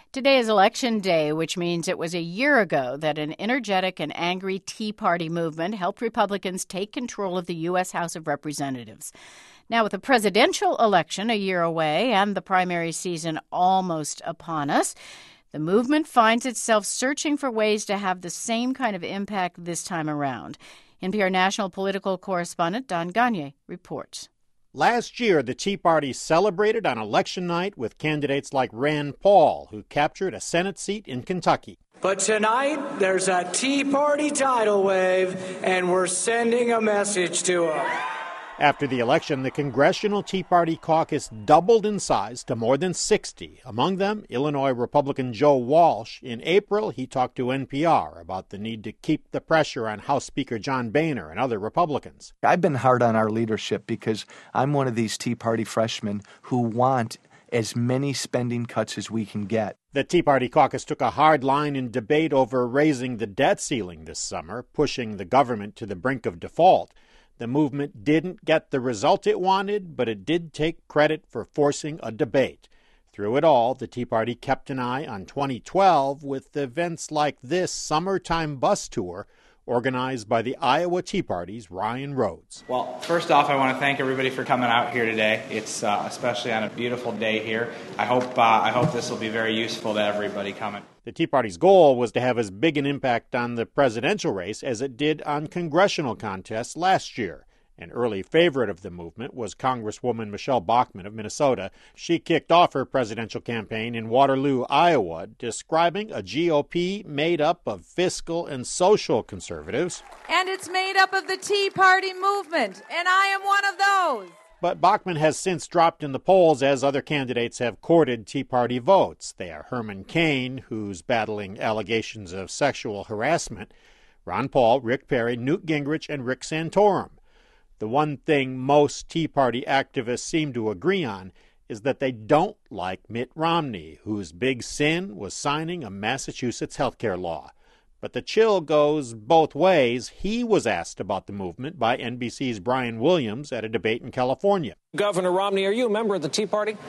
Today is Election Day, which means it was a year ago that an energetic and angry Tea Party movement helped Republicans take control of the U.S. House of Representatives. Now, with the presidential election a year away and the primary season almost upon us, the movement finds itself searching for ways to have the same kind of impact this time around. NPR national political correspondent Don Gonyea reports. Last year, the Tea Party celebrated on election night with candidates like Rand Paul, who captured a Senate seat in Kentucky. But tonight, there's a Tea Party tidal wave, and we're sending a message to them. After the election, the Congressional Tea Party caucus doubled in size to more than 60. Among them, Illinois Republican Joe Walsh. In April, he talked to NPR about the need to keep the pressure on House Speaker John Boehner and other Republicans. I've been hard on our leadership because I'm one of these Tea Party freshmen who want as many spending cuts as we can get. The Tea Party caucus took a hard line in debate over raising the debt ceiling this summer, pushing the government to the brink of default. The movement didn't get the result it wanted, but it did take credit for forcing a debate. Through it all, the Tea Party kept an eye on 2012 with events like this summertime bus tour organized by the Iowa Tea Party's Ryan Rhodes. Well, first off, I want to thank everybody for coming out here today. It's especially on a beautiful day here. I hope this will be very useful to everybody coming. The Tea Party's goal was to have as big an impact on the presidential race as it did on congressional contests last year. An early favorite of the movement was Congresswoman Michelle Bachmann of Minnesota. She kicked off her presidential campaign in Waterloo, Iowa, describing a GOP made up of fiscal and social conservatives. And it's made up of the Tea Party movement, and I am one of those. But Bachmann has since dropped in the polls as other candidates have courted Tea Party votes. They are Herman Cain, who's battling allegations of sexual harassment, Ron Paul, Rick Perry, Newt Gingrich, and Rick Santorum. The one thing most Tea Party activists seem to agree on is that they don't like Mitt Romney, whose big sin was signing a Massachusetts health care law. But the chill goes both ways. He was asked about the movement by NBC's Brian Williams at a debate in California. Governor Romney, are you a member of the Tea Party?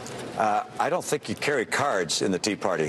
I don't think you carry cards in the Tea Party.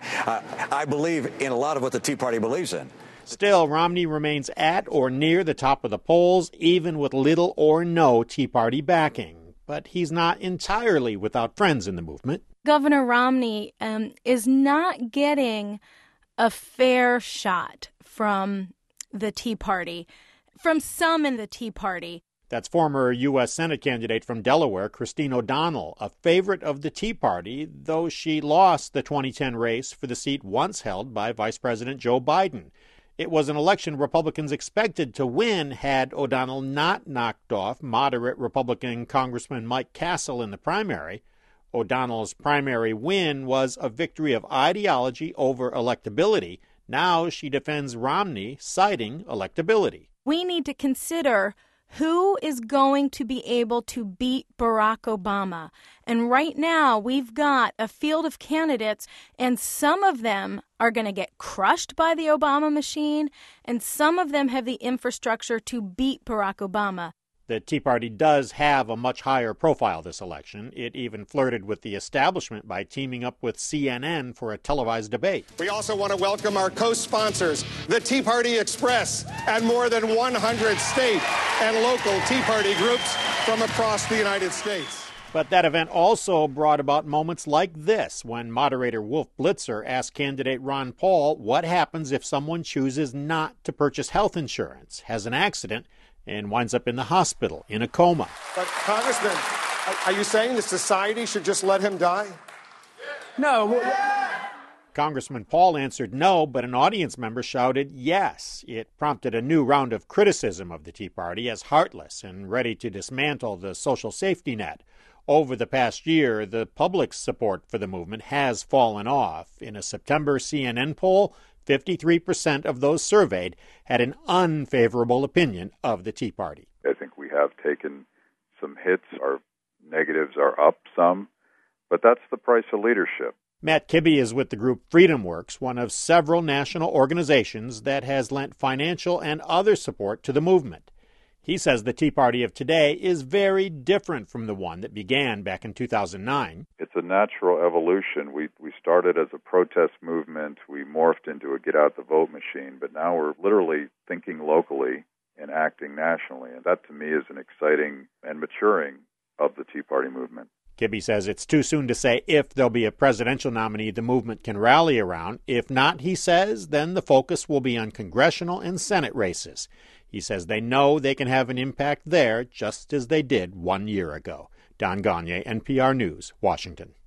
I believe in a lot of what the Tea Party believes in. Still, Romney remains at or near the top of the polls, even with little or no Tea Party backing. But he's not entirely without friends in the movement. Governor Romney is not getting a fair shot from the Tea Party, from some in the Tea Party. That's former U.S. Senate candidate from Delaware, Christine O'Donnell, a favorite of the Tea Party, though she lost the 2010 race for the seat once held by Vice President Joe Biden. It was an election Republicans expected to win had O'Donnell not knocked off moderate Republican Congressman Mike Castle in the primary. O'Donnell's primary win was a victory of ideology over electability. Now she defends Romney, citing electability. We need to consider who is going to be able to beat Barack Obama. And right now, we've got a field of candidates, and some of them are going to get crushed by the Obama machine, and some of them have the infrastructure to beat Barack Obama. The Tea Party does have a much higher profile this election. It even flirted with the establishment by teaming up with CNN for a televised debate. We also want to welcome our co-sponsors, the Tea Party Express, and more than 100 state and local Tea Party groups from across the United States. But that event also brought about moments like this, when moderator Wolf Blitzer asked candidate Ron Paul what happens if someone chooses not to purchase health insurance, has an accident, and winds up in the hospital in a coma. But, Congressman, are you saying the society should just let him die? No. Congressman Paul answered no, but an audience member shouted yes. It prompted a new round of criticism of the Tea Party as heartless and ready to dismantle the social safety net. Over the past year, the public's support for the movement has fallen off. In a September CNN poll, 53% of those surveyed had an unfavorable opinion of the Tea Party. I think we have taken some hits. Our negatives are up some, but that's the price of leadership. Matt Kibbe is with the group Freedom Works, one of several national organizations that has lent financial and other support to the movement. He says the Tea Party of today is very different from the one that began back in 2009. It's a natural evolution. We started as a protest movement. We morphed into a get-out-the-vote machine, but now we're literally thinking locally and acting nationally. And that, to me, is an exciting and maturing of the Tea Party movement. Kibbe says it's too soon to say if there'll be a presidential nominee the movement can rally around. If not, he says, then the focus will be on congressional and Senate races. He says they know they can have an impact there just as they did 1 year ago. Don Gagné, NPR News, Washington.